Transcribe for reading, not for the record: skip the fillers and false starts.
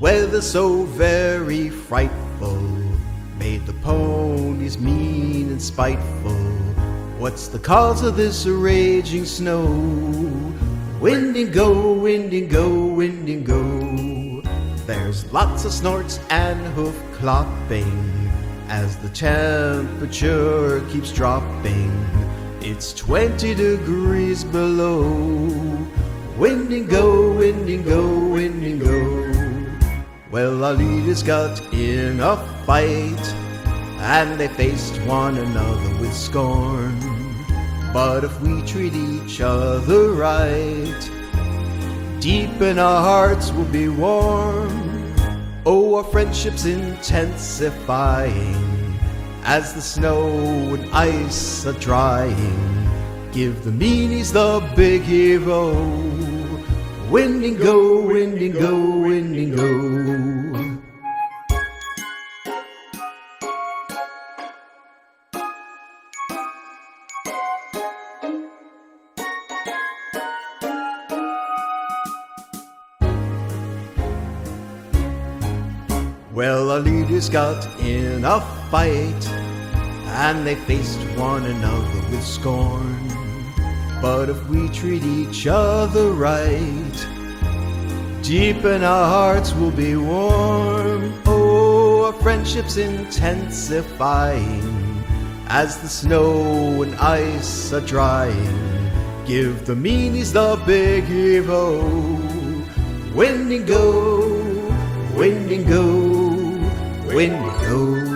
weather so very frightful made the ponies mean and spiteful. What's the cause of this raging snow? Wind and go, wind and go, wind and go. There's lots of snorts and hoof clopping as the temperature keeps dropping. It's 20 degrees below. Wind and go, wind and go, wind and go. Well, our leaders got in a fight, and they faced one another with scorn. But if we treat each other right, deep in our hearts will be warm. Oh, our friendship's intensifying as the snow and ice are drying. Give the meanies the big hero. Wind and go, wind and go, wind and go. Well, our leaders got in a fight, and they faced one another with scorn. But if we treat each other right, deep in our hearts will be warm. Oh, our friendship's intensifying as the snow and ice are drying. Give the meanies the big hero. Wind and go, wind and go, wind and go.